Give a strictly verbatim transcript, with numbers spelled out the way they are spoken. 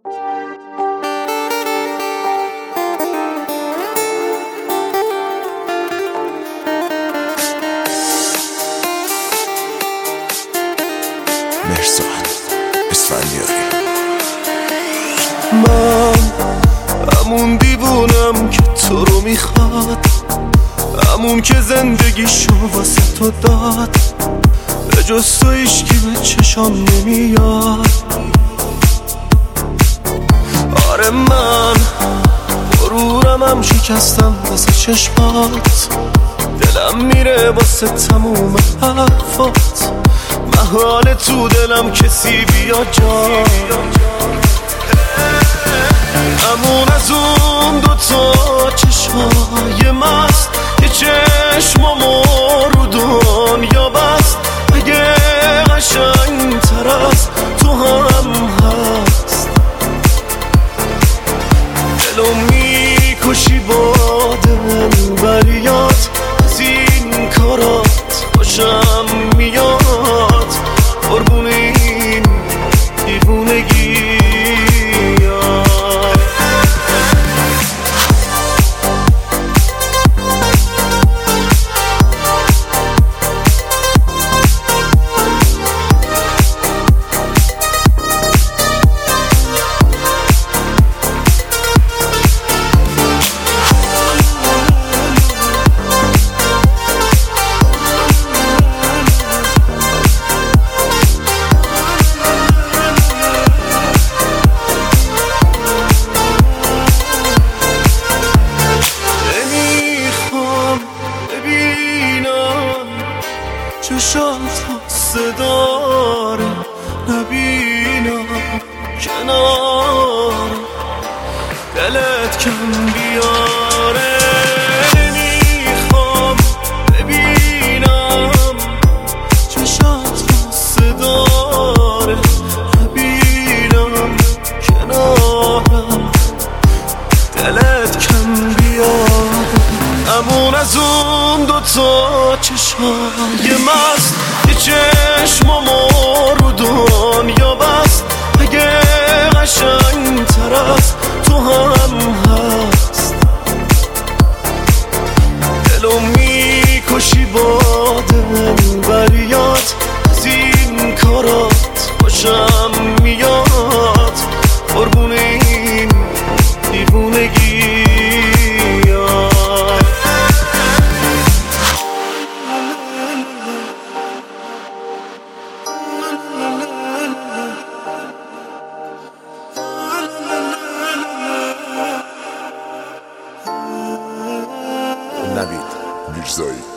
مرزاد اسفندیاری. من همون دیوونم که تو رو میخواد، همون که زندگیشو واسه تو داد، به جز تو هیچکی به چشام نمیاد. آره من غرورم هم شکستم واسه چشمات، دلم میره واسه تموم حرفات، محال تو دلم کسی بیا جا. همون از اون دوتا چشمای مست که چشمامو رو دنیا بست، اگه قشنگ تر از تو هم هست، دلو میکشی با دلبریات، از این کارات خوشم میاد، قربون این دیوونگی. چشات حسه داره نبینم کنار دلت کم بیاره. نمیخوام ببینم چشات حسه داره نبینم کنارم دلت کم بیاره. همون از اون دوتا چشمای مست که چشمامو رو دنیا بست، اگه قشنگ تر از تو هم هست، دلو میکشی با دلبریات، از این کارات خوشم میاد، قربون این دیوونگی. نوید میرزایی.